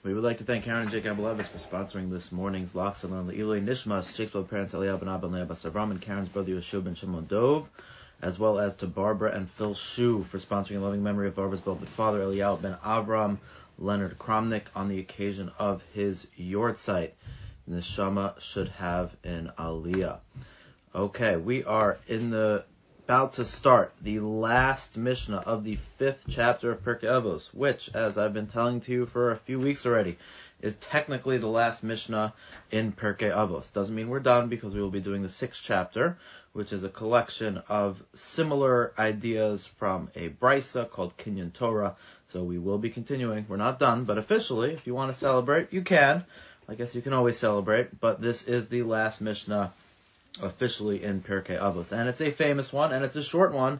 We would like to thank Karen and Jake Abelevis for sponsoring this morning's Lachs and Le'iloi Nishmas, Jake's blood parents Eliyahu ben Abba and Leah Bas Avram, and Karen's brother Yeshua ben Shimon Dov, as well as to Barbara and Phil Shu for sponsoring a loving memory of Barbara's beloved father Eliyahu ben Avram, Leonard Kramnik, on the occasion of his yortzeit. Neshama should have an aliyah. Okay, we are about to start the last Mishnah of the 5th chapter of Pirkei Avos, which, as I've been telling to you for a few weeks already, is technically the last Mishnah in Pirkei Avos. Doesn't mean we're done, because we will be doing the 6th chapter, which is a collection of similar ideas from a Brisa called Kinyan Torah. So we will be continuing. We're not done, but officially, if you want to celebrate, you can. I guess you can always celebrate, but this is the last Mishnah officially in Pirkei Avos. And it's a famous one, and it's a short one,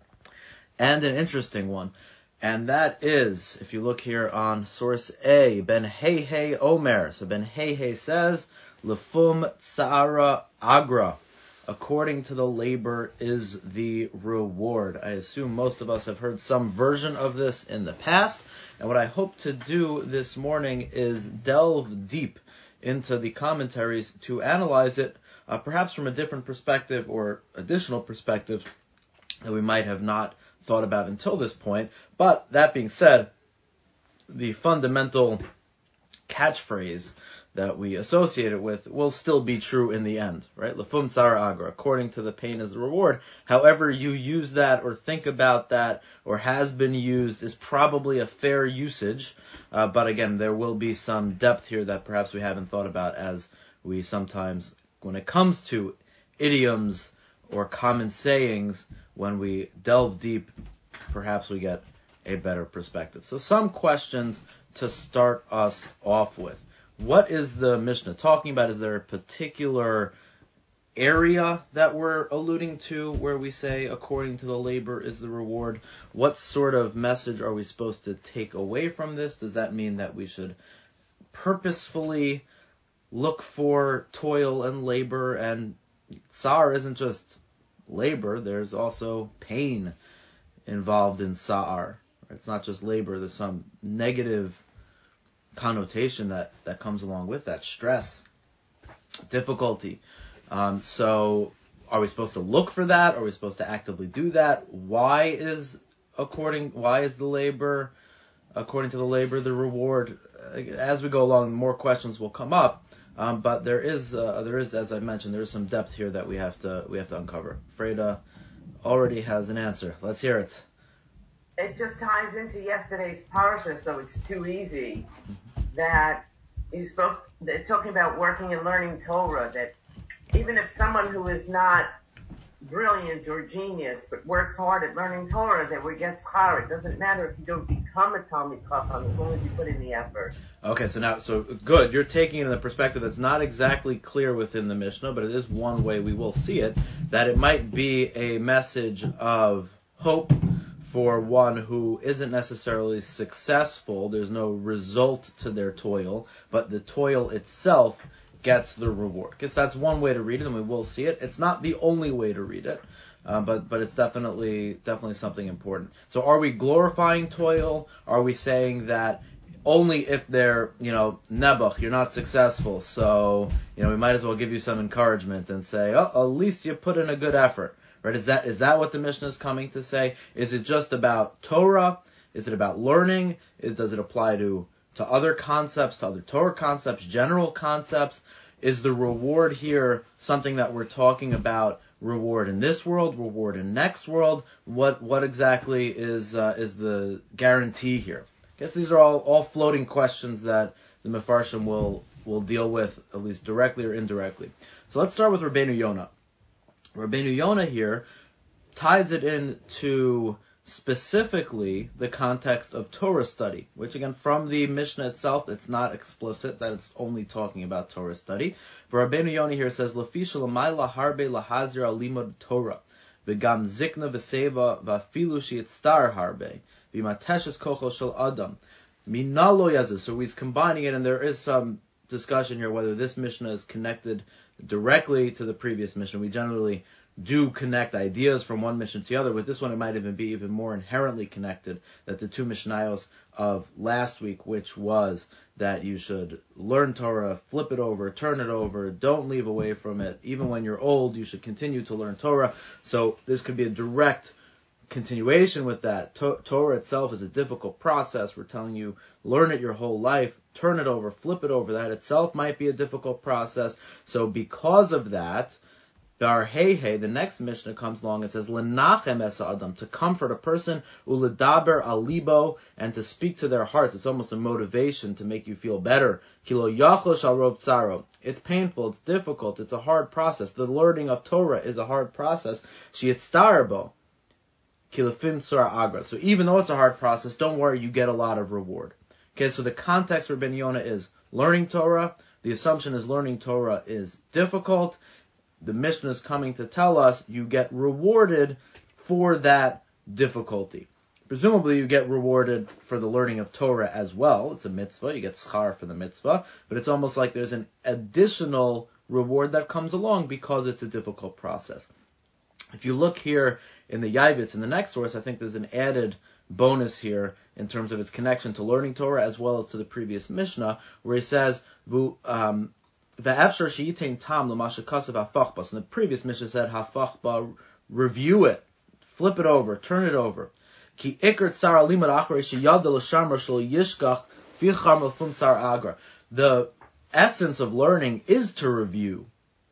and an interesting one. And that is, if you look here on source A, Ben Heihei Omer. So Ben Heihei says, Lefum Tsara Agra. According to the labor is the reward. I assume most of us have heard some version of this in the past. And what I hope to do this morning is delve deep into the commentaries to analyze it, perhaps from a different perspective or additional perspective that we might have not thought about until this point. But that being said, the fundamental catchphrase that we associate it with will still be true in the end, right? Lefum tsar agra, according to the pain is the reward. However you use that or think about that or has been used is probably a fair usage. But again, there will be some depth here that perhaps we haven't thought about, as we sometimes, when it comes to idioms or common sayings, when we delve deep, perhaps we get a better perspective. So some questions to start us off with. What is the Mishnah talking about? Is there a particular area that we're alluding to where we say, according to the labor is the reward? What sort of message are we supposed to take away from this? Does that mean that we should purposefully look for toil and labor? And Sa'ar isn't just labor, there's also pain involved in Sa'ar. It's not just labor, there's some negative connotation that comes along with that, stress, difficulty. So are we supposed to look for that? Are we supposed to actively do that? Why is the labor, according to the labor, the reward? As we go along, more questions will come up. But there is, as I mentioned, there is some depth here that we have to uncover. Freda already has an answer. Let's hear it. It just ties into yesterday's parsha, so it's too easy. That they're talking about working and learning Torah, that even if someone who is not brilliant or genius, but works hard at learning Torah, that we get schar. It doesn't matter if you don't become a Talmid Chacham, as long as you put in the effort. Okay, so good. You're taking it in the perspective that's not exactly clear within the Mishnah, but it is one way we will see it, that it might be a message of hope for one who isn't necessarily successful. There's no result to their toil, but the toil itself gets the reward. Because that's one way to read it, and we will see it. It's not the only way to read it, but it's definitely something important. So are we glorifying toil? Are we saying that only if they're, nebuch, you're not successful, so, we might as well give you some encouragement and say, at least you put in a good effort? Right? Is that what the Mishnah is coming to say? Is it just about Torah? Is it about learning? Does it apply to other concepts, to other Torah concepts, general concepts? Is the reward here something that we're talking about, reward in this world, reward in next world? What exactly is the guarantee here? I guess these are all floating questions that the Mefarshim will deal with, at least directly or indirectly. So let's start with Rabbeinu Yonah. Rabbeinu Yonah here ties it into specifically the context of Torah study, which again, from the Mishnah itself, it's not explicit that it's only talking about Torah study. But Rabbeinu Yonah here says, Lefisha l'mayla harbe lahazir al limud Torah, v'gam zikna v'seva v'afilu sheyitztar harbe, v'mateshes kochel shel adam, minalo yazu. So he's combining it, and there is some discussion here whether this Mishnah is connected directly to the previous Mishnah. We generally do connect ideas from one Mishnah to the other. With this one, it might even be even more inherently connected, that the two Mishnayos of last week, which was that you should learn Torah, flip it over, turn it over, don't leave away from it. Even when you're old, you should continue to learn Torah. So this could be a direct continuation with that. Torah itself is a difficult process. We're telling you, learn it your whole life, turn it over, flip it over. That itself might be a difficult process. So because of that, the next Mishnah comes along and says, Lenachem es adam, to comfort a person, uledaber alibo, and to speak to their hearts. It's almost a motivation to make you feel better. Kilo yachosh al rov tzaro. It's painful, it's difficult, it's a hard process. The learning of Torah is a hard process. Sheyitztarbo. Kilofim surah agra. So even though it's a hard process, don't worry, you get a lot of reward. Okay, so the context for Ben Yonah is learning Torah. The assumption is learning Torah is difficult. The Mishnah is coming to tell us you get rewarded for that difficulty. Presumably you get rewarded for the learning of Torah as well. It's a mitzvah. You get schar for the mitzvah. But it's almost like there's an additional reward that comes along because it's a difficult process. If you look here in the Yavitz, in the next source, I think there's an added bonus here in terms of its connection to learning Torah as well as to the previous Mishnah, where he says, the Efshar sheyitain tam l'masha kasav hafachbas. And the previous Mishnah said hafachba, review it, flip it over, turn it over. Ki ikar tzar alimad achrei sheyad l'shamar shel yishkach v'char melfum tzar agra. The essence of learning is to review,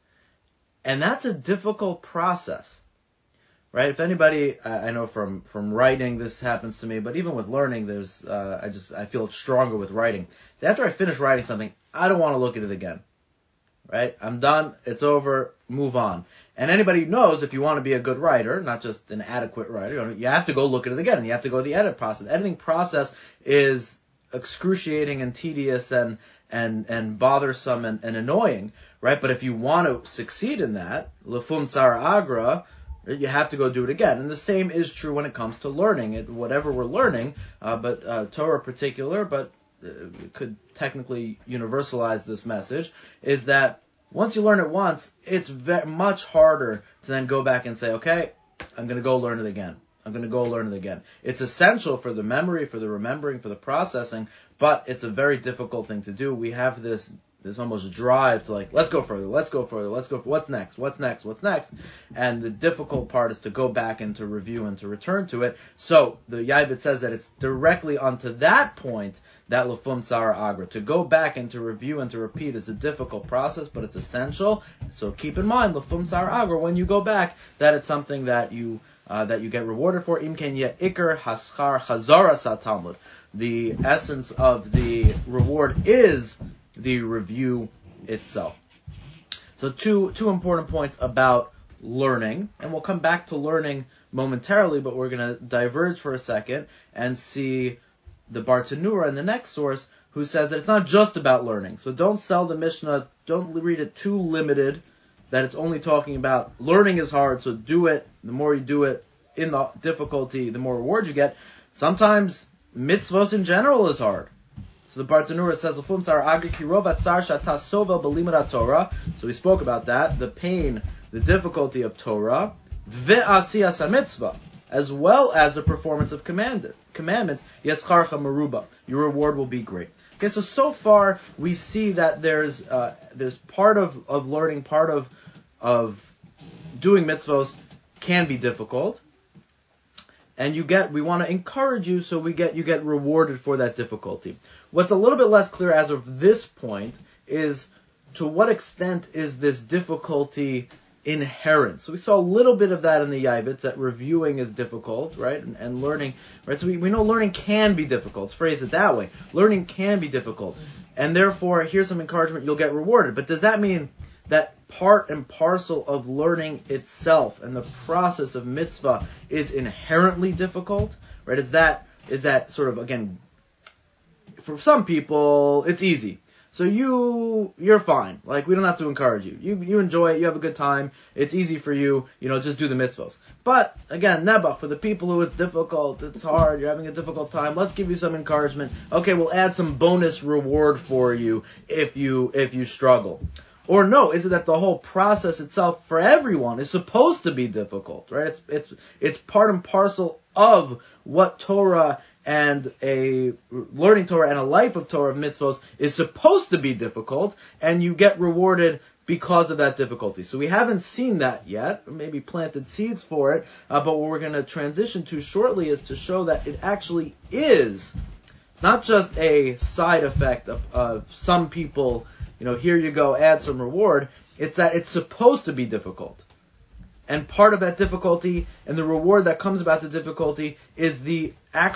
and that's a difficult process, right? If anybody, I know from writing this happens to me, but even with learning, there's I feel it's stronger with writing. After I finish writing something, I don't want to look at it again. Right? I'm done. It's over. Move on. And anybody knows if you want to be a good writer, not just an adequate writer, you have to go look at it again. And you have to go to the edit process. Editing process is excruciating and tedious and bothersome and annoying, right? But if you want to succeed in that, lefum tzara agra, you have to go do it again. And the same is true when it comes to learning. Whatever we're learning, but Torah in particular, but could technically universalize this message, is that once you learn it once, it's much harder to then go back and say, okay, I'm going to go learn it again. I'm going to go learn it again. It's essential for the memory, for the remembering, for the processing, but it's a very difficult thing to do. We have this almost drive to let's go further, what's next, and the difficult part is to go back and to review and to return to it. So the Yavitz says that it's directly onto that point that lefum tzara agra, to go back and to review and to repeat is a difficult process, but it's essential. So keep in mind, lefum tzara agra, when you go back, that it's something that you get rewarded for. Im ken ye ikar haschar chazara sa talmud. The essence of the reward is the review itself. So two important points about learning, and we'll come back to learning momentarily, but we're going to diverge for a second and see the Bartanura in the next source, who says that it's not just about learning. So don't sell the Mishnah, don't read it too limited, that it's only talking about learning is hard, so do it. The more you do it in the difficulty, the more reward you get. Sometimes mitzvos in general is hard. So the Bartanura says, so we spoke about that, the pain, the difficulty of Torah, ve'asiyas mitzvah, as well as the performance of commandments, yescharcha meruba, your reward will be great. Okay, so far we see that there's part of learning, part of doing mitzvos can be difficult. And we want to encourage you, so you get rewarded for that difficulty. What's a little bit less clear as of this point is to what extent is this difficulty inherent. So we saw a little bit of that in the Yavitz, that reviewing is difficult, right? And learning, right? So we know learning can be difficult. Let's phrase it that way. Learning can be difficult. And therefore, here's some encouragement, you'll get rewarded. But does that mean that part and parcel of learning itself and the process of mitzvah is inherently difficult, right? Is that sort of, again, for some people, it's easy. So you're fine. We don't have to encourage you. You enjoy it. You have a good time. It's easy for you. Just do the mitzvahs. But again, nebuch, for the people who it's difficult, it's hard, you're having a difficult time, let's give you some encouragement. Okay, we'll add some bonus reward for you if you struggle. Or no, is it that the whole process itself for everyone is supposed to be difficult, right? It's part and parcel of what Torah and a learning Torah and a life of Torah of mitzvos is supposed to be difficult, and you get rewarded because of that difficulty. So we haven't seen that yet, or maybe planted seeds for it, but what we're going to transition to shortly is to show that it actually is. It's not just a side effect of some people, here you go, add some reward. It's that it's supposed to be difficult. And part of that difficulty and the reward that comes about the difficulty is the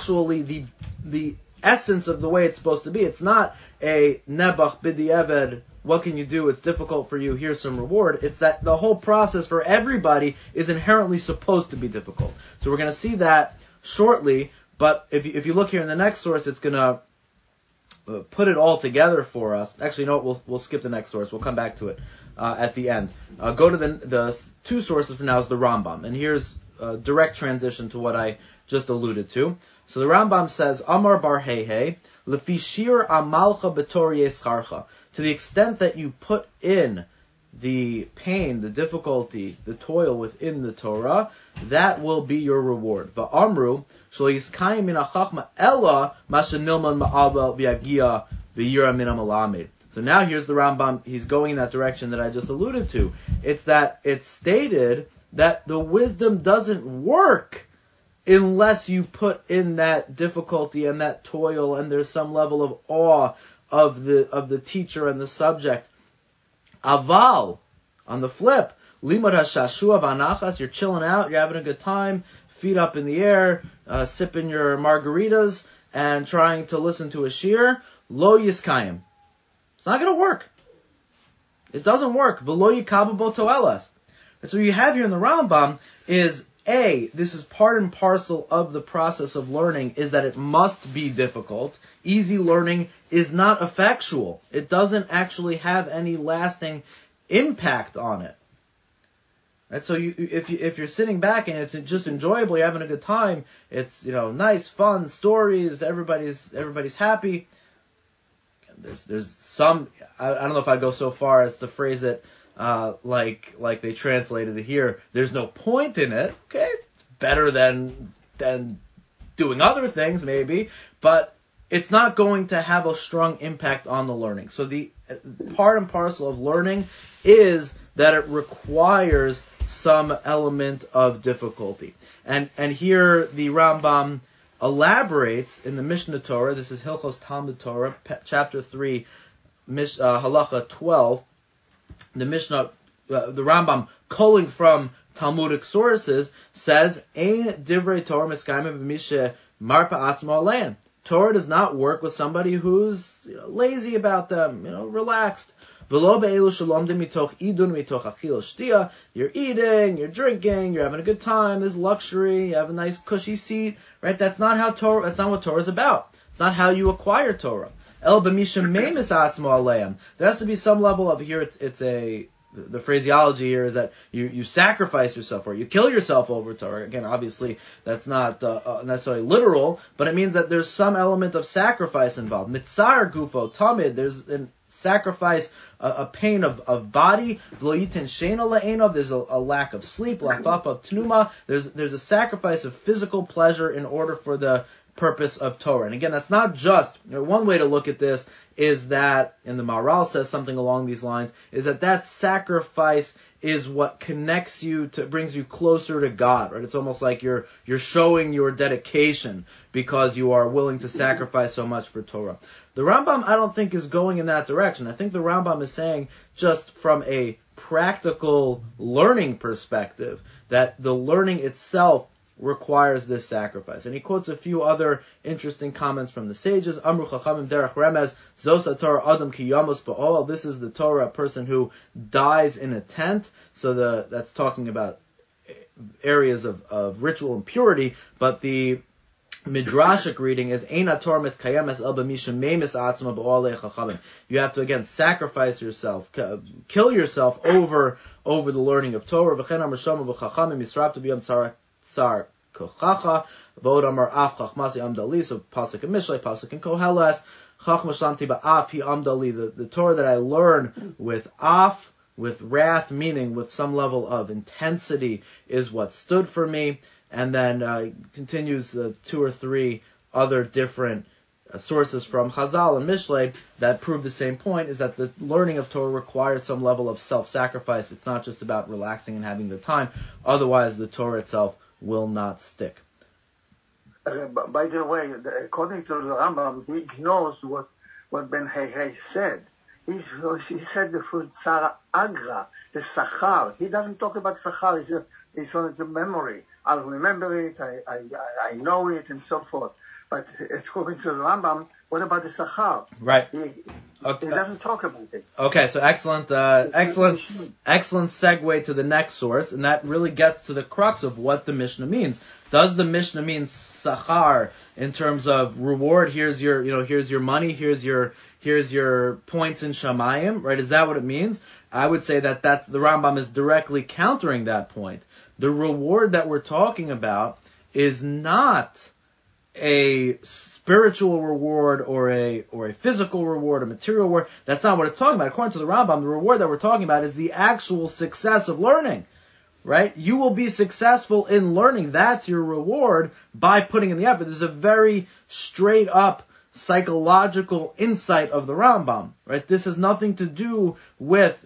essence of the way it's supposed to be. It's not a nebach b'di'eved, what can you do? It's difficult for you, here's some reward. It's that the whole process for everybody is inherently supposed to be difficult. So we're going to see that shortly, but if you look here in the next source, it's going to put it all together for us. Actually, no, we'll skip the next source. We'll come back to it at the end. Go to the two sources for now is the Rambam. And here's a direct transition to what I just alluded to. So the Rambam says, Amar bar Hehe, lefi shir amalcha b'tor yescharcha. To the extent that you put in the pain, the difficulty, the toil within the Torah, that will be your reward. Va'amru, shlo yiskayim min ha'chachma ella masha nilman ma'abel v'yagia v'yira min ha'malamed. So now here's the Rambam, he's going in that direction that I just alluded to. It's that it's stated that the wisdom doesn't work unless you put in that difficulty and that toil, and there's some level of awe of the teacher and the subject. Aval, on the flip, limud hashashua v'anachas, you're chilling out, you're having a good time, feet up in the air, sipping your margaritas, and trying to listen to a shir, lo yiskayim. It's not going to work. It doesn't work. V'lo yikabu bo toelas. And so what you have here in the Rambam is, this is part and parcel of the process of learning, is that it must be difficult. Easy learning is not effectual. It doesn't actually have any lasting impact on it. Right? So if you're sitting back and it's just enjoyable, you're having a good time, it's nice, fun stories, everybody's happy. There's some, I don't know if I'd go so far as to phrase it like they translated it here. There's no point in it. Okay, it's better than doing other things maybe, but it's not going to have a strong impact on the learning. So the part and parcel of learning is that it requires some element of difficulty. And here the Rambam elaborates in the Mishnah Torah. This is Hilchos Talmud Torah, chapter 3, halacha 12. The Mishnah, the Rambam, culling from Talmudic sources, says, "Ein divrei Torah miskayim b'mishe marpa asmo alein." Torah does not work with somebody who's lazy about them, relaxed. V'lo be'elu shalomdim mitoch idun mitoch achil shtia. You're eating, you're drinking, you're having a good time. There's luxury. You have a nice cushy seat, right? That's not what Torah is about. It's not how you acquire Torah. El b'misha meimis atzmo aleim. There has to be some level of here. The phraseology here is that you sacrifice yourself, or you kill yourself over Torah. Again, obviously, that's not necessarily literal, but it means that there's some element of sacrifice involved. Mitzar gufo tamid, there's a sacrifice, a pain of body. V'lo yitin sheina le'enov, there's a lack of sleep. Lafap of tnuma, there's a sacrifice of physical pleasure in order for the purpose of Torah. And again, that's not just, one way to look at this is that, and the Maharal says something along these lines, is that sacrifice is what connects you brings you closer to God, right? It's almost like you're showing your dedication because you are willing to sacrifice so much for Torah. The Rambam, I don't think, is going in that direction. I think the Rambam is saying, just from a practical learning perspective, that the learning itself requires this sacrifice. And he quotes a few other interesting comments from the sages. Amru chachamim derech remez, zos Torah adam ki yamos ba'ol. This is the Torah, a person who dies in a tent. So that's talking about areas of ritual impurity, but the midrashic reading is Eina Torah miskayemes el b'misha meimis atzma ba'olei chachamim. You have to again sacrifice yourself, kill yourself over the learning of Torah. V'chen amar shama b'chachamim yisrabtu b'yom tsar kochacha, vod amar af chachmasi amdali, so pasuk in Mishlei, pasuk in Koheles, chachma shlamti ba'af hi amdali, the Torah that I learn with af, with wrath, meaning with some level of intensity, is what stood for me. And then continues 2 or 3 other different sources from Chazal and Mishlei that prove the same point, is that the learning of Torah requires some level of self-sacrifice. It's not just about relaxing and having the time. Otherwise, the Torah itself will not stick. By the way, according to the Rambam, he ignores what Ben Hey said. He said the fruit Sarah Agra, the Sachar. He doesn't talk about Sachar. It's on the memory. I'll remember it. I know it, and so forth. But according to the Rambam, what about the Sachar? Right. He doesn't talk about it. Okay, so excellent segue to the next source, and that really gets to the crux of what the Mishnah means. Does the Mishnah mean Sachar in terms of reward? Here's your money. Here's your points in Shamayim, right? Is that what it means? I would say that's the Rambam is directly countering that point. The reward that we're talking about is not a spiritual reward or a physical reward, a material reward. That's not what it's talking about. According to the Rambam, the reward that we're talking about is the actual success of learning, right? You will be successful in learning. That's your reward by putting in the effort. There's a very straight up psychological insight of the Rambam, right? This has nothing to do with,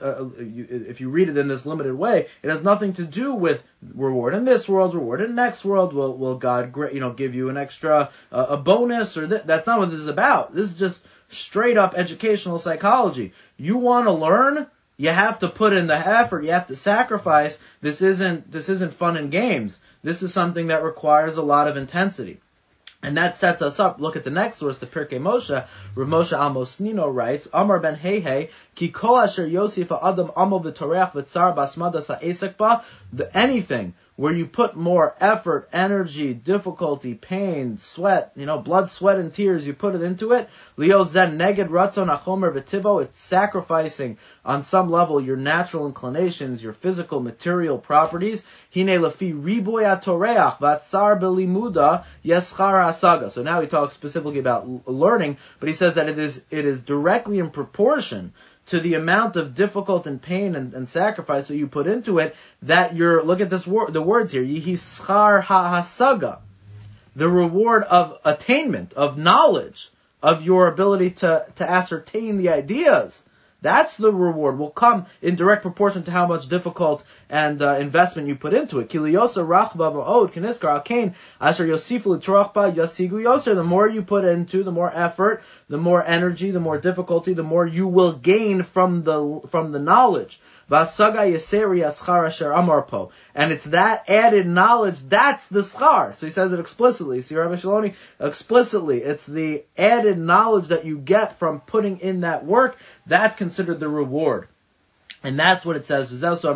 if you read it in this limited way, it has nothing to do with reward in this world, reward in the next world. Will God, give you an extra, a bonus, or that's not what this is about. This is just straight up educational psychology. You want to learn? You have to put in the effort. You have to sacrifice. This isn't fun and games. This is something that requires a lot of intensity. And that sets us up. Look at the next source, the Pirkei Moshe. Rav Moshe Amosnino writes, Amar ben Heihei, ki kol asher Yosef Adam Amol v'toreach v'tzar basmadas ha'esek ba, anything where you put more effort, energy, difficulty, pain, sweat, blood, sweat, and tears, you put it into it. Leo zen neged ratzon achomer v'tivo, it's sacrificing on some level your natural inclinations, your physical, material properties. Hine lefi riboy atoreach v'atzar belimuda yeschar hasaga. So now he talks specifically about learning, but he says that it is directly in proportion to the amount of difficult and pain and sacrifice that you put into it, that look at this the words here, yihi schar hasaga, the reward of attainment, of knowledge, of your ability to ascertain the ideas. That's the reward, will come in direct proportion to how much difficult and investment you put into it. Kiliyosa rachba ba'od keniskar alkein asher yosifu l'torachba yasigu yoser. The more you put into, the more effort, the more energy, the more difficulty, the more you will gain from the knowledge. Vasaga yeseri aschar asher amarpo. And it's that added knowledge, that's the schar. So he says it explicitly. See, Rabbi Shaloni, explicitly, it's the added knowledge that you get from putting in that work, that's considered the reward. And that's what it says. So the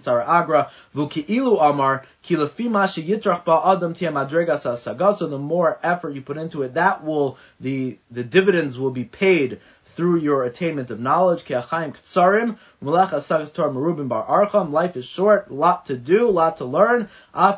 more effort you put into it, the dividends will be paid through your attainment of knowledge. Life is short, a lot to do, a lot to learn.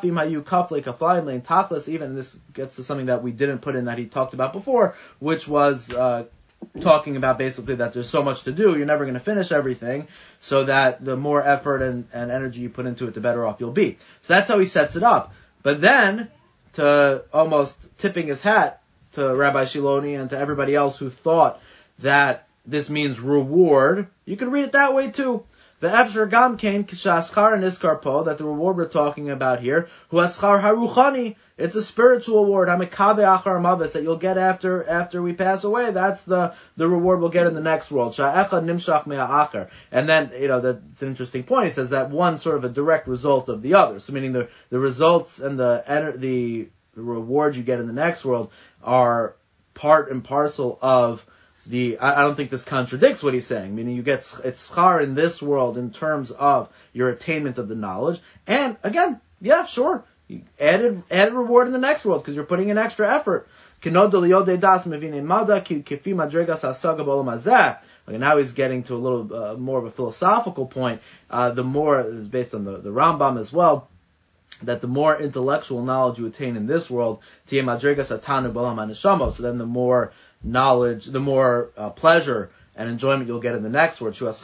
Even this gets to something that we didn't put in that he talked about before, which was talking about basically that there's so much to do, you're never going to finish everything, so that the more effort and energy you put into it, the better off you'll be. So that's how he sets it up. But then, to almost tipping his hat to Rabbi Shiloni and to everybody else who thought that this means reward, you can read it that way too. The Efshar Gam came Kishaschar and Iskar Po, that the reward we're talking about here, Hu Aschar Haruchani, it's a spiritual reward, Hamikabe Achar Mavis, that you'll get after we pass away. That's the reward we'll get in the next world. Sha'echad Nimshach Mea Achar. And then, that's an interesting point. He says that one's sort of a direct result of the other. So meaning the results and the rewards you get in the next world are part and parcel of I don't think this contradicts what he's saying, meaning you get it's schar in this world in terms of your attainment of the knowledge, and again, yeah, sure, you added reward in the next world because you're putting in extra effort. Okay, now he's getting to a little more of a philosophical point. The more is based on the Rambam as well. that the more intellectual knowledge you attain in this world, so then the more knowledge, the more pleasure and enjoyment you'll get in the next world. So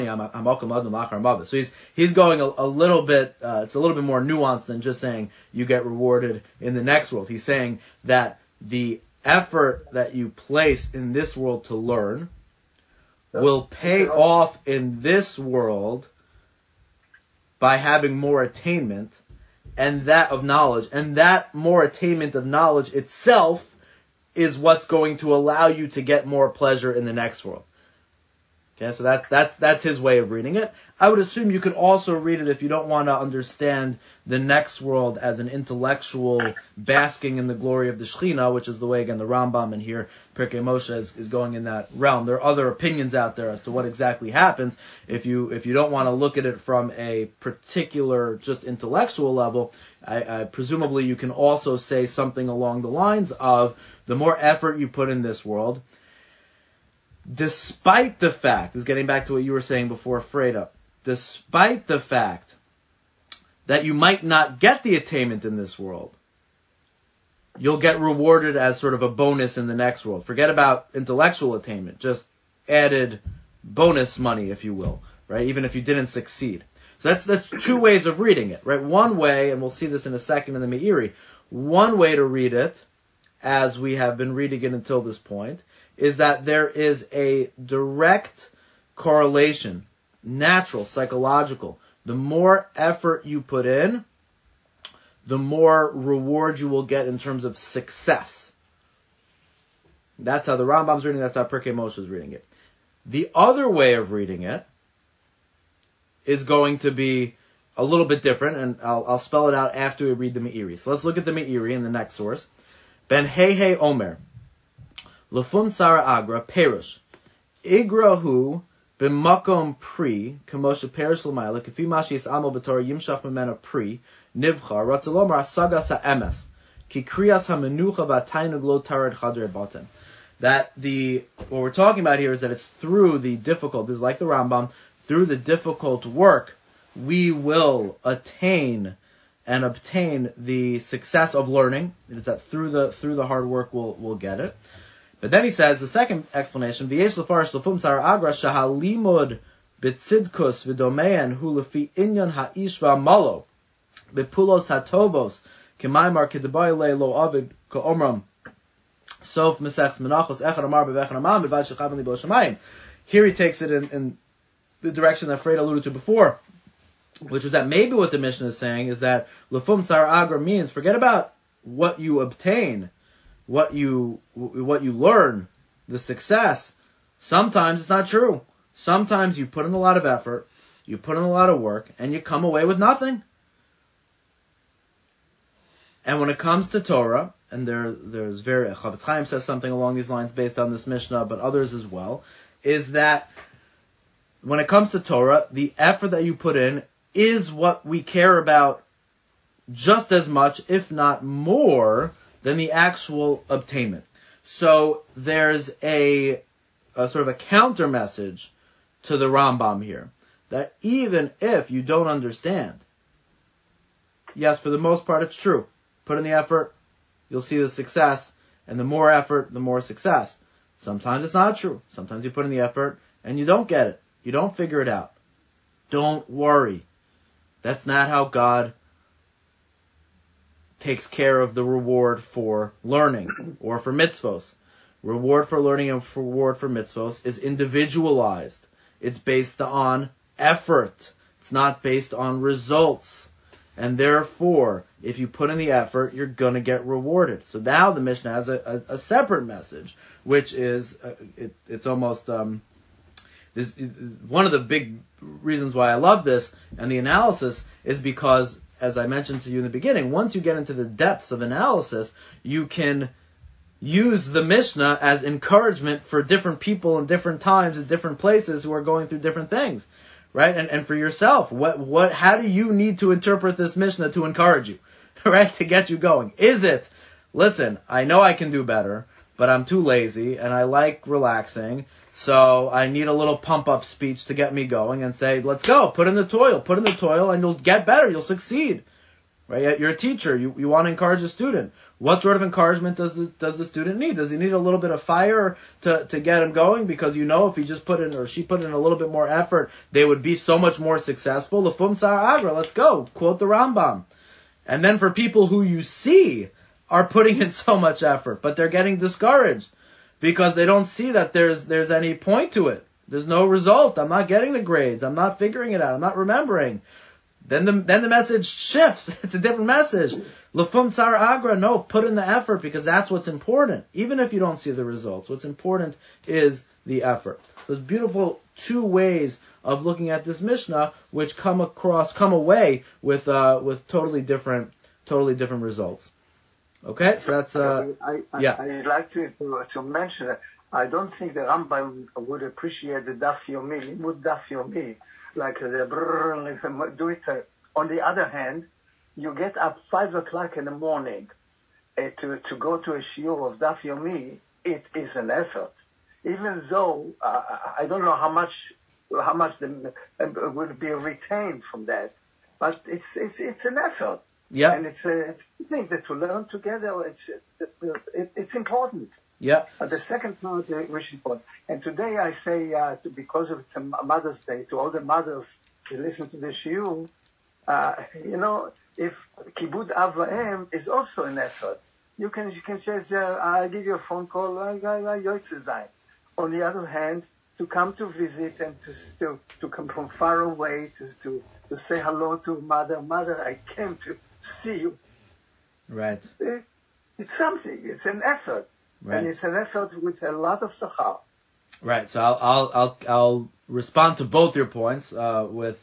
he's going a little bit, it's a little bit more nuanced than just saying you get rewarded in the next world. He's saying that the effort that you place in this world to learn will pay off in this world by having more attainment and that of knowledge, and that more attainment of knowledge itself is what's going to allow you to get more pleasure in the next world. Okay, so that's his way of reading it. I would assume you could also read it if you don't want to understand the next world as an intellectual basking in the glory of the Shekhinah, which is the way, again, the Rambam in here, Pirkei Moshe, is going in that realm. There are other opinions out there as to what exactly happens. If you don't want to look at it from a particular, just intellectual level, I presumably you can also say something along the lines of the more effort you put in this world, despite the fact, this is getting back to what you were saying before, Freda, despite the fact that you might not get the attainment in this world, you'll get rewarded as sort of a bonus in the next world. Forget about intellectual attainment, just added bonus money, if you will, right? Even if you didn't succeed. So that's two ways of reading it, right? One way, and we'll see this in a second in the Meiri, one way to read it, as we have been reading it until this point, is that there is a direct correlation, natural, psychological. The more effort you put in, the more reward you will get in terms of success. That's how the Rambam's reading, that's how Pirkei Moshe is reading it. The other way of reading it is going to be a little bit different, and I'll spell it out after we read the Meiri. So let's look at the Meiri in the next source. Ben Hehe Omer. Lefum Sara Agra, Perush. Igrahu b'makom pri, kamosha perish l'mayla, kafi mashi yis'amo b'torah yimshach memena pri, nivchar, ratzalomar asagas ha'emes, ki kriyas ha'menucha v'atainug lo tarad chadre baten. That what we're talking about here is that it's through the difficult, this is like the Rambam, through the difficult work, we will attain and obtain the success of learning. It is that through the hard work we'll get it. But then he says, the second explanation, V'yesh l'farish l'fum sar agra shahalimud b'tzidkus v'domein hu lefi inyan ha'ish v'amalo b'pulos hatovos k'maymar k'debai le lo abid k'omram sof mesech menachos echad amar b'vechad amam b'vad shechav li bo shamayim. Here he takes it in the direction that Fred alluded to before, which was that maybe what the Mishnah is saying is that l'fum sar agra means forget about what you obtain, what you learn, the success. Sometimes it's not true. Sometimes you put in a lot of effort, you put in a lot of work, and you come away with nothing. And when it comes to Torah, and there's Chavetz Chaim says something along these lines based on this Mishnah, but others as well, is that when it comes to Torah, the effort that you put in is what we care about just as much, if not more, than the actual obtainment. So there's a sort of a counter message to the Rambam here, that even if you don't understand, yes, for the most part it's true. Put in the effort, you'll see the success, and the more effort, the more success. Sometimes it's not true. Sometimes you put in the effort and you don't get it. You don't figure it out. Don't worry. That's not how God takes care of the reward for learning or for mitzvos. Reward for learning and reward for mitzvos is individualized. It's based on effort. It's not based on results. And therefore, if you put in the effort, you're going to get rewarded. So now the Mishnah has a separate message, which is, it's almost, this, one of the big reasons why I love this and the analysis is because, as I mentioned to you in the beginning, once you get into the depths of analysis, you can use the Mishnah as encouragement for different people in different times at different places who are going through different things, right? And for yourself, how do you need to interpret this Mishnah to encourage you, right? To get you going? Is it, listen, I know I can do better, but I'm too lazy and I like relaxing, so I need a little pump-up speech to get me going and say, let's go, put in the toil, and you'll get better, you'll succeed. right? You're a teacher. You want to encourage a student. What sort of encouragement does the student need? Does he need a little bit of fire to get him going? Because if he just put in or she put in a little bit more effort, they would be so much more successful. Lefum Tzara Agra, let's go. Quote the Rambam. And then for people who you see are putting in so much effort, but they're getting discouraged because they don't see that there's any point to it. There's no result. I'm not getting the grades. I'm not figuring it out. I'm not remembering. Then the message shifts. It's a different message. Lefum Tzara Agra, no, put in the effort because that's what's important. Even if you don't see the results, what's important is the effort. There's beautiful two ways of looking at this Mishnah, which come away with totally different results. Okay, so that's I'd like to mention that I don't think the Rambam would appreciate the Daf Yomi, Limud Daf Yomi, like the do it. On the other hand, you get up 5 o'clock in the morning to go to a shiur of Daf Yomi. It is an effort, even though I don't know how much would be retained from that, but it's an effort. Yeah, and it's a thing that to learn together. It's important. Yeah. The second part, which is important. And today I say, because of it's a Mother's Day, to all the mothers that listen to the shiur, if Kibud Av V'Em is also an effort. You can say, I'll give you a phone call, on the other hand, to come to visit and to come from far away, to say hello to mother. Mother, I came to see you. Right. It's something. It's an effort. Right. And it's an effort with a lot of sachar. Right. So I'll respond to both your points with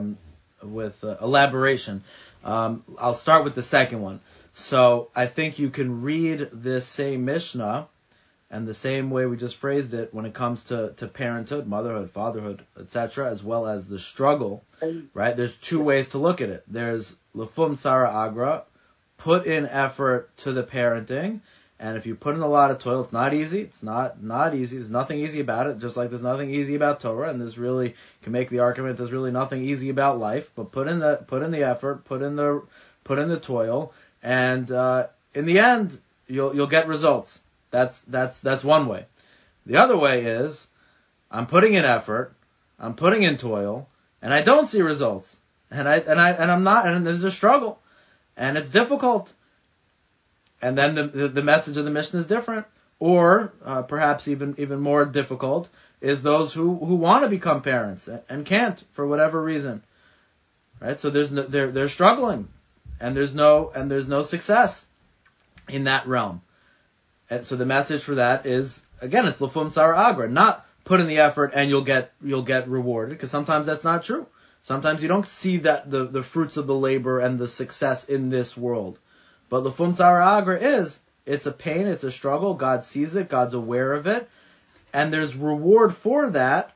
elaboration. I'll start with the second one. So I think you can read this same Mishnah and the same way we just phrased it when it comes to parenthood, motherhood, fatherhood, etc., as well as the struggle. Right. There's two ways to look at it. There's Lefum Tzara Agra, put in effort to the parenting. And if you put in a lot of toil, it's not easy. It's not easy. There's nothing easy about it, just like there's nothing easy about Torah. And there's really, you can make the argument there's really nothing easy about life. But put in the effort, put in the toil, and in the end, you'll get results. That's one way. The other way is, I'm putting in effort, I'm putting in toil, and I don't see results. And I'm not, and there's a struggle, and it's difficult. And then the message of the Mishnah is different, or perhaps even more difficult is those who want to become parents and can't for whatever reason, right? So they're struggling, and there's no success in that realm. And so the message for that is, again, it's Lefum Tzara Agra, not put in the effort and you'll get rewarded, because sometimes that's not true. Sometimes you don't see that the fruits of the labor and the success in this world. But Lefum Tzara Agra it's a pain, it's a struggle. God sees it, God's aware of it, and there's reward for that.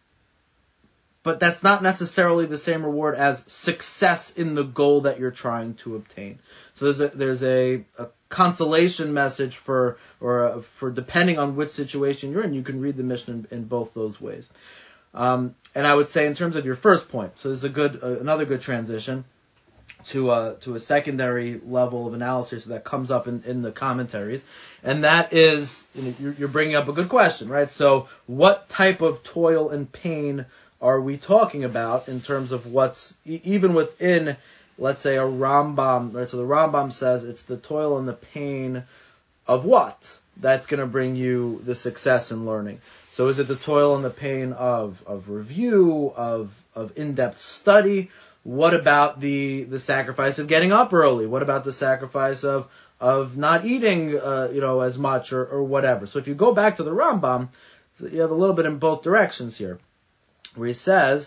But that's not necessarily the same reward as success in the goal that you're trying to obtain. So there's a consolation message for depending on which situation you're in. You can read the Mishnah in both those ways. And I would say in terms of your first point, so there's another good transition to a secondary level of analysis that comes up in the commentaries, and that is, you're bringing up a good question, right? So what type of toil and pain are we talking about in terms of what's even within, let's say, a Rambam, right? So the Rambam says it's the toil and the pain of what that's going to bring you the success in learning. So is it the toil and the pain of review, of in-depth study? What about the sacrifice of getting up early? What about the sacrifice of not eating as much or whatever? So if you go back to the Rambam, so you have a little bit in both directions here, where he says,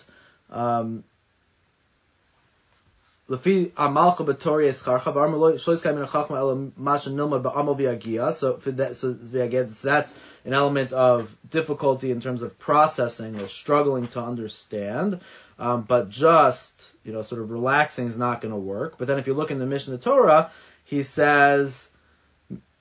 Lefi amalcha b'tori escharcha v'arma lo shlois kai min hachma ela masha nilmad ba'amal v'yagia. So that's an element of difficulty in terms of processing or struggling to understand. But just sort of relaxing is not going to work. But then if you look in the Mishnah Torah, he says,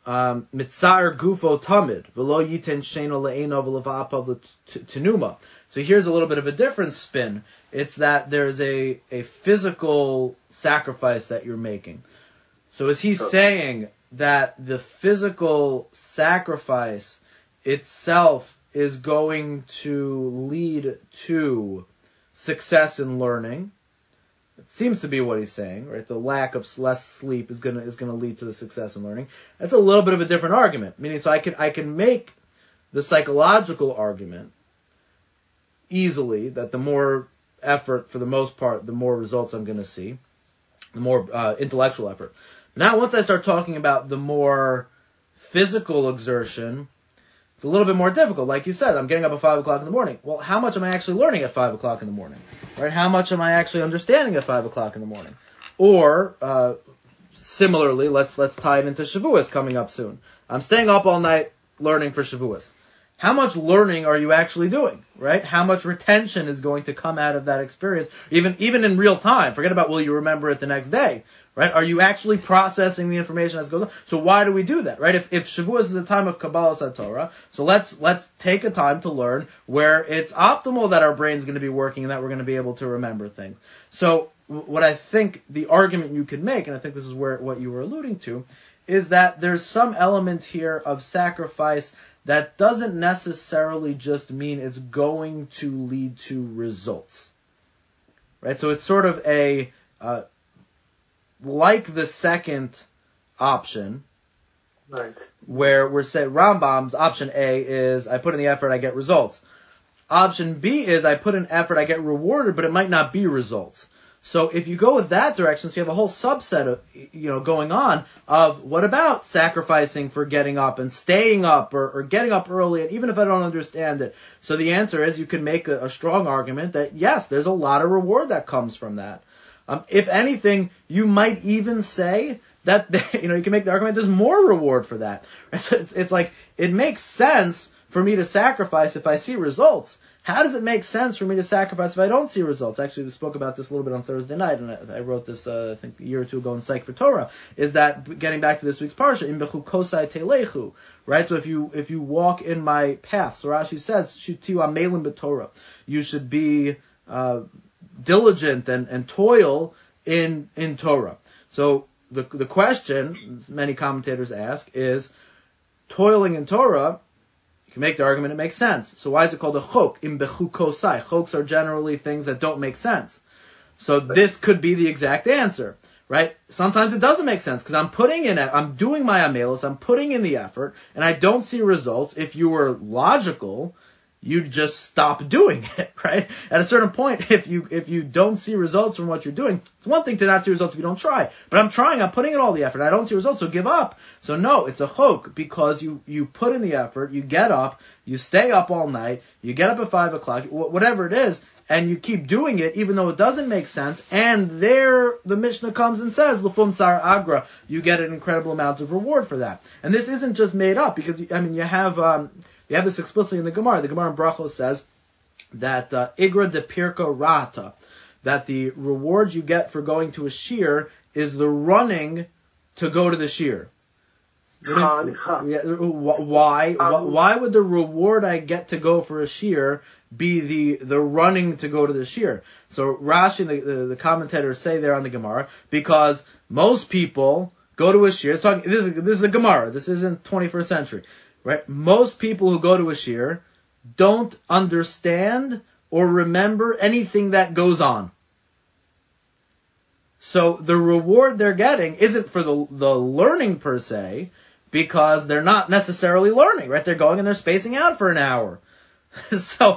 mitzar gufo tamid v'lo yiten sheno le'eno v'leva'apav tenuma. So here's a little bit of a different spin. It's that there's a physical sacrifice that you're making. So is he saying that the physical sacrifice itself is going to lead to success in learning? It seems to be what he's saying, right? The lack of less sleep is gonna lead to the success in learning. That's a little bit of a different argument. Meaning, so I can make the psychological argument easily that the more effort, for the most part, the more results I'm going to see, the more intellectual effort. Now, once I start talking about the more physical exertion, it's a little bit more difficult. Like you said, I'm getting up at 5 o'clock in the morning. Well, how much am I actually learning at 5 o'clock in the morning? Right? How much am I actually understanding at 5 o'clock in the morning? Or, similarly, let's tie it into Shavuos coming up soon. I'm staying up all night learning for Shavuos. How much learning are you actually doing, right? How much retention is going to come out of that experience, even in real time? Forget about will you remember it the next day, right? Are you actually processing the information as it goes on? So why do we do that, right? If Shavuos is the time of Kabbalas HaTorah, so let's take a time to learn where it's optimal that our brain's going to be working and that we're going to be able to remember things. So what I think the argument you could make, and I think this is what you were alluding to, is that there's some element here of sacrifice that doesn't necessarily just mean it's going to lead to results, right? So it's sort of a, like the second option, right, where we're saying Rambam's option A is I put in the effort, I get results. Option B is I put in effort, I get rewarded, but it might not be results. So if you go with that direction, so you have a whole subset of, going on of what about sacrificing for getting up and staying up or getting up early, and even if I don't understand it. So the answer is you can make a strong argument that yes, there's a lot of reward that comes from that. If anything, you might even say that, you can make the argument there's more reward for that. So it's like, it makes sense for me to sacrifice if I see results. How does it make sense for me to sacrifice if I don't see results? Actually, we spoke about this a little bit on Thursday night, and I wrote this, I think, a year or two ago in Psych for Torah, is that, getting back to this week's parsha, in bechu kosai telechu, right? So if you walk in my path, so Rashi says, shutiu amelim b'Torah, you should be diligent and toil in Torah. So the question many commentators ask is, toiling in Torah, you can make the argument it makes sense. So why is it called a chok? Im bechu kosai. Choks are generally things that don't make sense. So this could be the exact answer, right? Sometimes it doesn't make sense because I'm doing my amelos, I'm putting in the effort, and I don't see results. If you were logical, you'd just stop doing it, right? At a certain point, if you don't see results from what you're doing, it's one thing to not see results if you don't try. But I'm trying, I'm putting in all the effort, I don't see results, so give up. So no, it's a chok, because you put in the effort, you get up, you stay up all night, you get up at 5 o'clock, whatever it is, and you keep doing it even though it doesn't make sense, and there the Mishnah comes and says, L'fum Sar Agra, you get an incredible amount of reward for that. And this isn't just made up, because, you have this explicitly in the Gemara. The Gemara in Brachos says that Igra de Pirka Rata, that the reward you get for going to a shir is the running to go to the shir. Why would the reward I get to go for a shir be the running to go to the shir? So Rashi, the commentators say there on the Gemara, because most people go to a shir. This is a Gemara. This isn't 21st century. Right? Most people who go to a shir don't understand or remember anything that goes on. So the reward they're getting isn't for the learning per se, because they're not necessarily learning, right? They're going and they're spacing out for an hour. So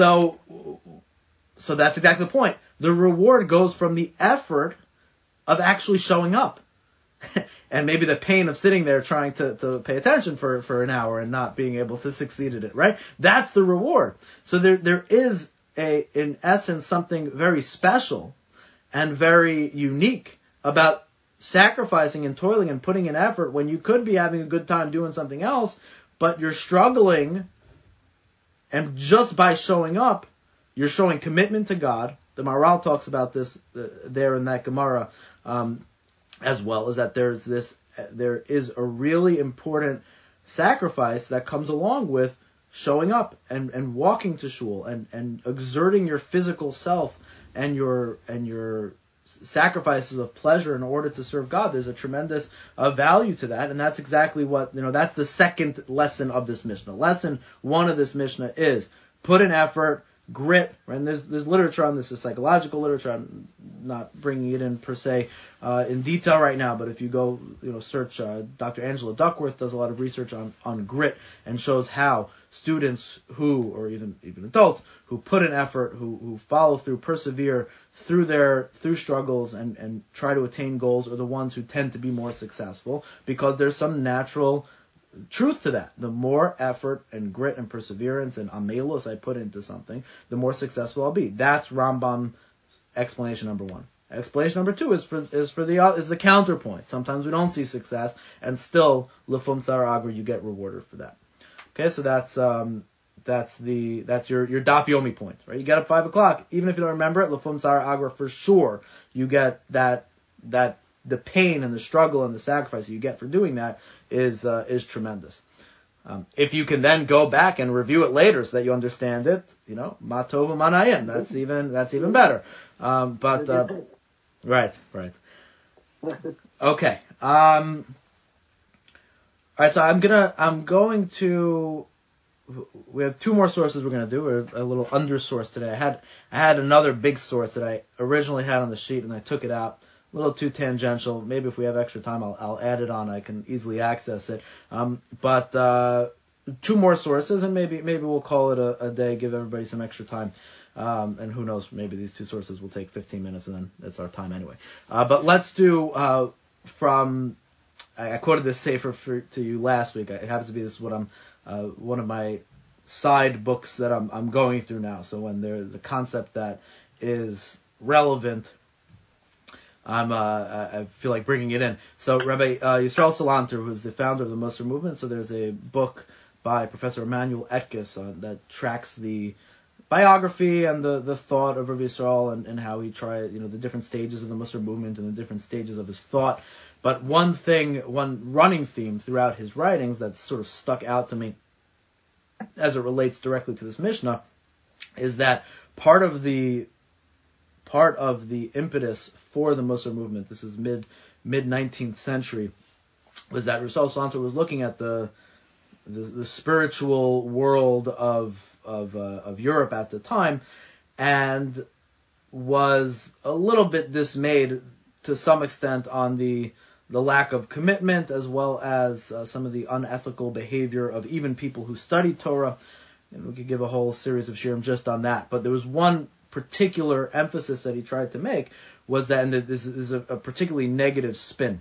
that's exactly the point. The reward goes from the effort of actually showing up. And maybe the pain of sitting there trying to pay attention for an hour and not being able to succeed at it, right? That's the reward. So there is in essence, something very special and very unique about sacrificing and toiling and putting in effort when you could be having a good time doing something else, but you're struggling, and just by showing up, you're showing commitment to God. The Maharal talks about this there in that Gemara, as well, is that there's this there is a really important sacrifice that comes along with showing up and walking to shul and exerting your physical self and your sacrifices of pleasure in order to serve God. There's a tremendous value to that, and that's exactly what, that's the second lesson of this Mishnah. Lesson 1 of this Mishnah is put in effort, grit, right? And there's literature on this, there's psychological literature. I'm not bringing it in per se in detail right now, but if you go, search, Dr. Angela Duckworth does a lot of research on grit and shows how students who, or even adults who put in effort, who follow through, persevere through struggles and try to attain goals, are the ones who tend to be more successful, because there's some natural truth to that. The more effort and grit and perseverance and amelus I put into something, the more successful I'll be. That's Rambam explanation number 1. Explanation number 2 is the counterpoint. Sometimes we don't see success, and still lefum tzara agra, you get rewarded for that. Okay, so that's your daf yomi point, right? You get up 5 o'clock, even if you don't remember it, lefum tzara agra, for sure you get that the pain and the struggle and the sacrifice you get for doing that is tremendous. If you can then go back and review it later so that you understand it, ma tov u'manayim, that's even better. Right. Okay. All right. So we have 2 more sources we're going to do. We're a little under source today. I had another big source that I originally had on the sheet and I took it out. A little too tangential. Maybe if we have extra time, I'll add it on. I can easily access it. But 2 more sources, and maybe we'll call it a day. Give everybody some extra time. And who knows? Maybe these 2 sources will take 15 minutes, and then that's our time anyway. But let's do from. I quoted this sefer to you last week. It happens to be this is what I'm one of my side books that I'm going through now. So when there's a concept that is relevant, I feel like bringing it in. So Rabbi Yisrael Salanter, who's the founder of the Musar movement, so there's a book by Professor Emmanuel Etkes that tracks the biography and the thought of Rabbi Yisrael and how he tried, the different stages of the Musar movement and the different stages of his thought. But one running theme throughout his writings that sort of stuck out to me as it relates directly to this Mishnah is that part of the impetus for the Musar movement, this is mid 19th century, was that Rousseau Salanter was looking at the spiritual world of Europe at the time, and was a little bit dismayed to some extent on the lack of commitment, as well as some of the unethical behavior of even people who studied Torah. And we could give a whole series of shiurim just on that. But there was one particular emphasis that he tried to make, was that, and this is a particularly negative spin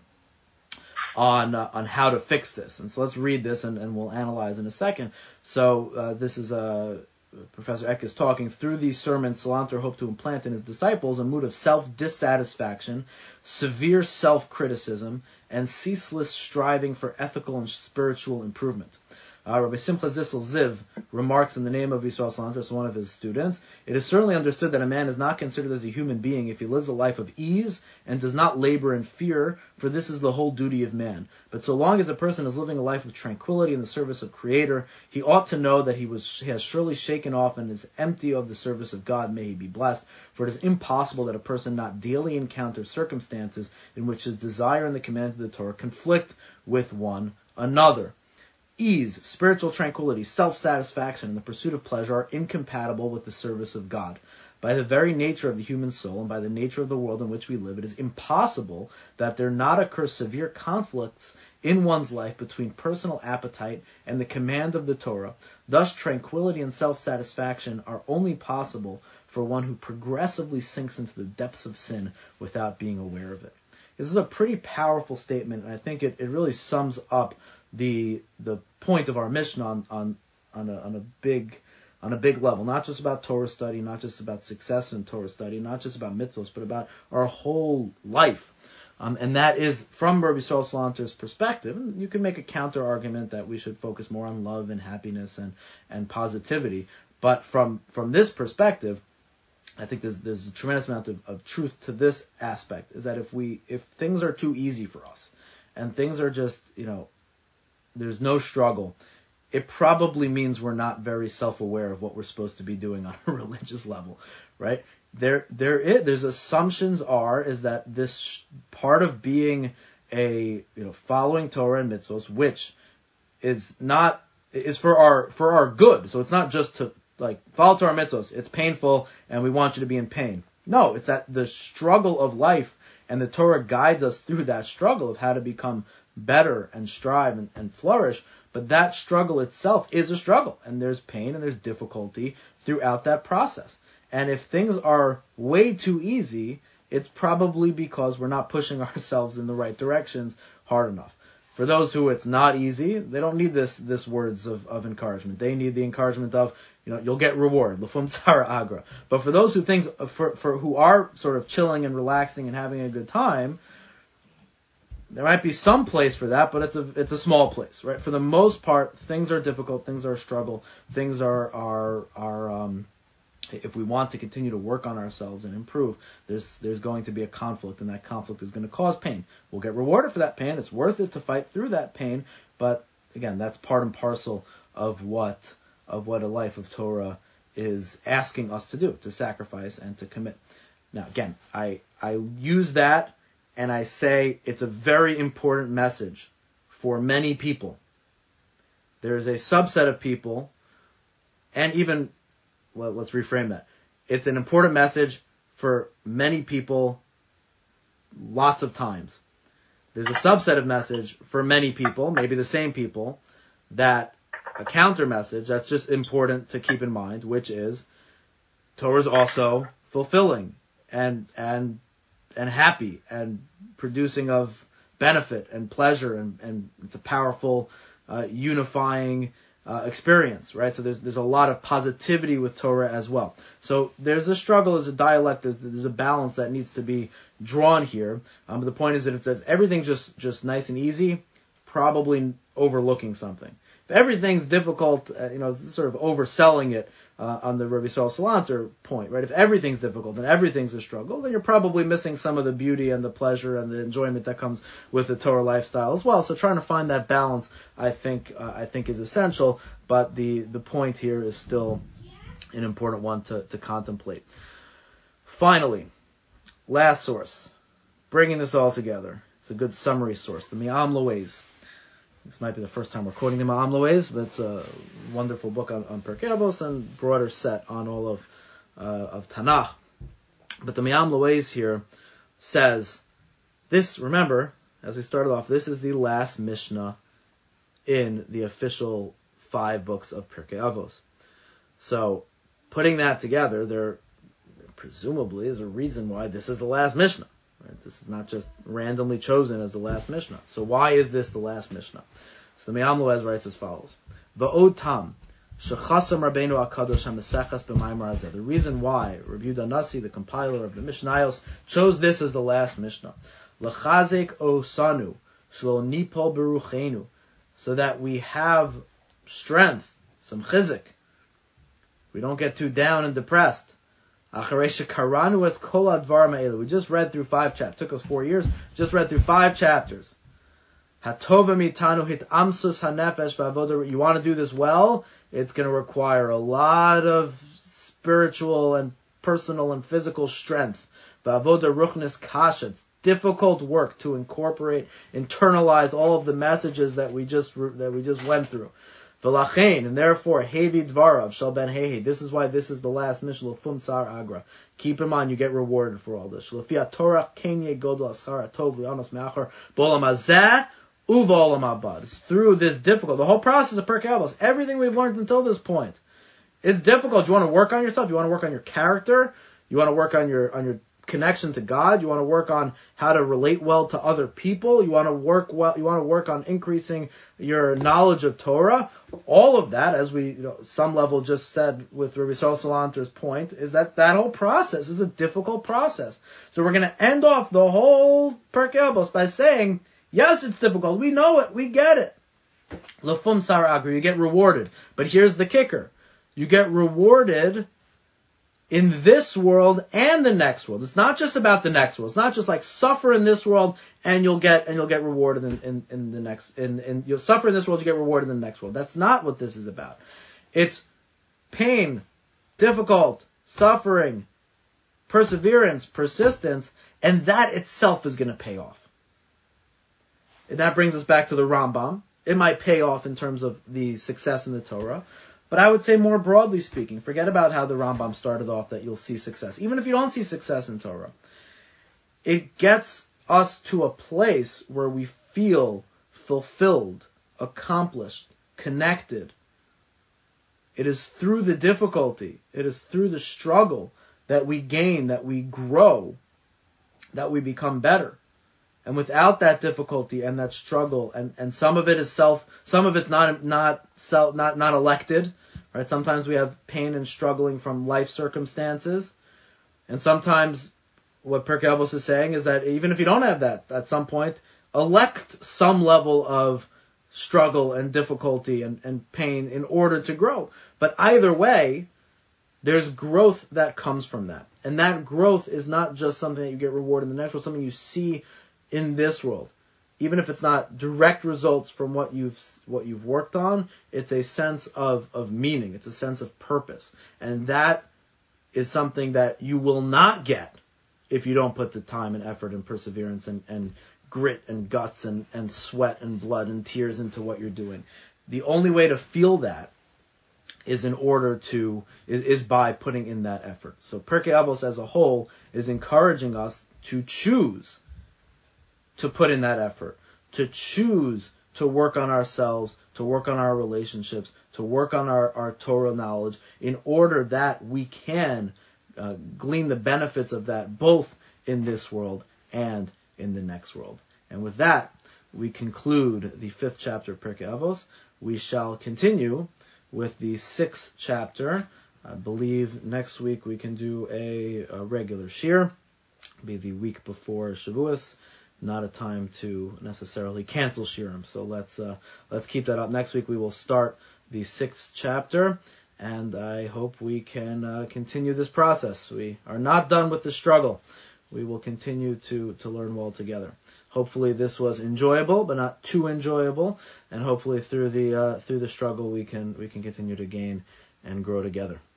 on how to fix this. And so let's read this and we'll analyze in a second. So this is Professor Etkes talking. Through these sermons, Salanter hoped to implant in his disciples a mood of self-dissatisfaction, severe self-criticism, and ceaseless striving for ethical and spiritual improvement. Rabbi Simcha Zissel Ziv remarks in the name of Yisrael Salanter, one of his students, "It is certainly understood that a man is not considered as a human being if he lives a life of ease and does not labor in fear, for this is the whole duty of man. But so long as a person is living a life of tranquility in the service of Creator, he ought to know that he has surely shaken off and is empty of the service of God, may he be blessed. For it is impossible that a person not daily encounter circumstances in which his desire and the command of the Torah conflict with one another. Ease, spiritual tranquility, self-satisfaction, and the pursuit of pleasure are incompatible with the service of God. By the very nature of the human soul and by the nature of the world in which we live, it is impossible that there not occur severe conflicts in one's life between personal appetite and the command of the Torah. Thus, tranquility and self-satisfaction are only possible for one who progressively sinks into the depths of sin without being aware of it." This is a pretty powerful statement, and I think it really sums up the point of our Mishnah on a big level, not just about Torah study, not just about success in Torah study, not just about mitzvos, but about our whole life. And that is from Rabbi Yisrael Salanter's perspective. And you can make a counter argument that we should focus more on love and happiness and positivity. But from this perspective, I think there's a tremendous amount of truth to this aspect, is that if things are too easy for us, and things are just, there's no struggle, it probably means we're not very self-aware of what we're supposed to be doing on a religious level, right? There's assumptions is that this part of being following Torah and mitzvos, which is for our good. So it's not just to follow Torah and mitzvos. It's painful and we want you to be in pain. No, it's that the struggle of life, and the Torah guides us through that struggle of how to become better and strive and flourish. But that struggle itself is a struggle, and there's pain and there's difficulty throughout that process. And if things are way too easy, it's probably because we're not pushing ourselves in the right directions hard enough. For those who it's not easy, they don't need this words of encouragement. They need the encouragement of, you'll get reward, lefum tzara agra. But for those who are sort of chilling and relaxing and having a good time, there might be some place for that, but it's a small place, right? For the most part, things are difficult, things are a struggle, things are if we want to continue to work on ourselves and improve, there's going to be a conflict, and that conflict is going to cause pain. We'll get rewarded for that pain. It's worth it to fight through that pain, but again, that's part and parcel of what a life of Torah is asking us to do, to sacrifice and to commit. Now, again, I use that, and I say it's a very important message for many people. There's a subset of people, and even, let's reframe that. It's an important message for many people lots of times. There's a subset of message for many people, maybe the same people, that a counter message that's just important to keep in mind, which is Torah is also fulfilling and happy and producing of benefit and pleasure, and it's a powerful unifying experience, right? So there's a lot of positivity with Torah as well. So there's a struggle, there's a dialect, there's a balance that needs to be drawn here. But the point is that if everything's just nice and easy, probably overlooking something. If everything's difficult, sort of overselling it on the Rabbi Yisrael Salanter point, right? If everything's difficult and everything's a struggle, then you're probably missing some of the beauty and the pleasure and the enjoyment that comes with the Torah lifestyle as well. So trying to find that balance, I think is essential. But the point here is still an important one to contemplate. Finally, last source, bringing this all together. It's a good summary source, the Me'am Lo'ez. This might be the first time we're quoting the Me'am Lo'ez, but it's a wonderful book on Pirkei Avos and broader set on all of Tanakh. But the Me'am Lo'ez here says, this, remember, as we started off, this is the last Mishnah in the official 5 books of Pirkei Avos. So, putting that together, there presumably is a reason why this is the last Mishnah. Right? This is not just randomly chosen as the last Mishnah. So why is this the last Mishnah? So the Me'am Lo'ez writes as follows: V'od tam shechasam Rabbeinu HaKadosh HaMesechas b'Maimar Hazeh. The reason why Rabbi Yehuda Nasi, the compiler of the Mishnayos, chose this as the last Mishnah, L'chazek osanu shlo nipol beruchenu, so that we have strength, some chizik. We don't get too down and depressed. We just read through 5 chapters. It took us 4 years. Just read through 5 chapters. You want to do this well? It's going to require a lot of spiritual and personal and physical strength. It's difficult work to incorporate, internalize all of the messages that we just went through. And therefore, Hevi Dvarav Shal Ben Hehi. This is why this is the last Mishnah of Fum Tsar Agra. Keep in mind, you get rewarded for all this. Shlafia Torah Kenye Godel Aschar Tov Lianos Me'achar Bolam Hazeh Uvolam Abad. It's through this difficult, the whole process of Pirkei Avos, everything we've learned until this point, it's difficult. You want to work on yourself. You want to work on your character. You want to work on your connection to God. You want to work on how to relate well to other people. You want to work well. You want to work on increasing your knowledge of Torah. All of that, as we some level just said with Rabbi Yisrael Salanter's point, is that whole process is a difficult process. So we're going to end off the whole Pirkei Avos by saying, yes, it's difficult. We know it. We get it. Lefum Tsar Agra, you get rewarded. But here's the kicker: you get rewarded in this world and the next world. It's not just about the next world. It's not just like suffer in this world and you'll get rewarded in the next, and you'll suffer in this world, you get rewarded in the next world. That's not what this is about. It's pain, difficult, suffering, perseverance, persistence, and that itself is going to pay off. And that brings us back to the Rambam. It might pay off in terms of the success in the Torah, but I would say more broadly speaking, forget about how the Rambam started off that you'll see success. Even if you don't see success in Torah, it gets us to a place where we feel fulfilled, accomplished, connected. It is through the difficulty, it is through the struggle that we gain, that we grow, that we become better. And without that difficulty and that struggle, and some of it is some of it's not elected, right? Sometimes we have pain and struggling from life circumstances, and sometimes what Pirkei Avos is saying is that even if you don't have that, at some point, elect some level of struggle and difficulty and pain in order to grow. But either way, there's growth that comes from that, and that growth is not just something that you get rewarded in the next world, something you see in this world. Even if it's not direct results from what you've worked on, it's a sense of meaning. It's a sense of purpose. And that is something that you will not get if you don't put the time and effort and perseverance and grit and guts and sweat and blood and tears into what you're doing. The only way to feel that is by putting in that effort. So Pirkei Avos as a whole is encouraging us to choose to put in that effort, to choose to work on ourselves, to work on our relationships, to work on our Torah knowledge, in order that we can glean the benefits of that both in this world and in the next world. And with that, we conclude the 5th chapter of Pirkei Avos. We shall continue with the 6th chapter. I believe next week we can do a regular shir. It'll be the week before Shavuos. Not a time to necessarily cancel shirim. So let's keep that up. Next week we will start the 6th chapter, and I hope we can continue this process. We are not done with the struggle. We will continue to learn well together. Hopefully this was enjoyable, but not too enjoyable, and hopefully through the struggle we can continue to gain and grow together.